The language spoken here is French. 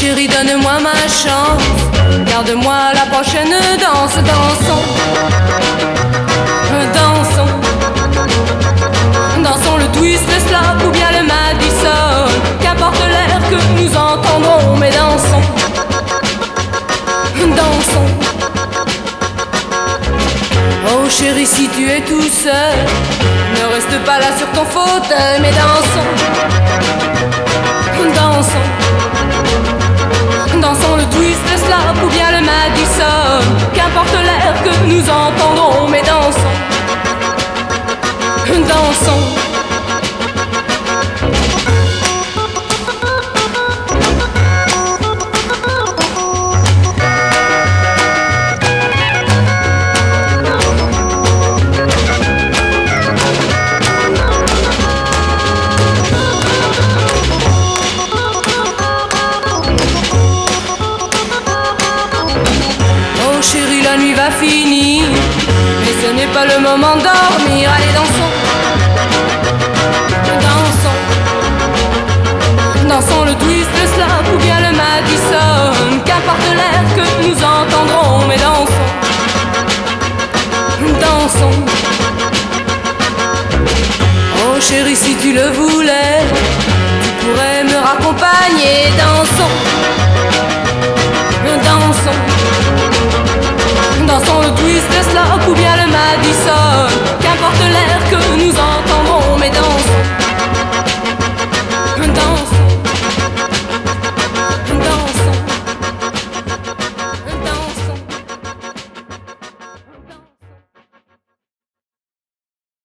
chérie, donne-moi ma chance, garde-moi la prochaine danse. Dansons, dansons, dansons le twist, le slap ou bien le Madison. Qu'importe l'air que nous entendrons, mais dansons, dansons. Oh chérie, si tu es tout seul, ne reste pas là sur ton fauteuil, mais dansons, dansons, dansons le twist, le slap ou bien le Madison. Qu'importe l'air que nous entendrons, mais dansons, dansons. Chérie, la nuit va finir, mais ce n'est pas le moment de dormir. Allez, dansons, dansons, dansons le twist, le slap ou bien le Madison. Qu'importe l'air que nous entendrons, mais dansons, dansons. Oh chérie, si tu le voulais, tu pourrais me raccompagner. Dansons, dansons, dansons le twist, le slap ou bien le Madison.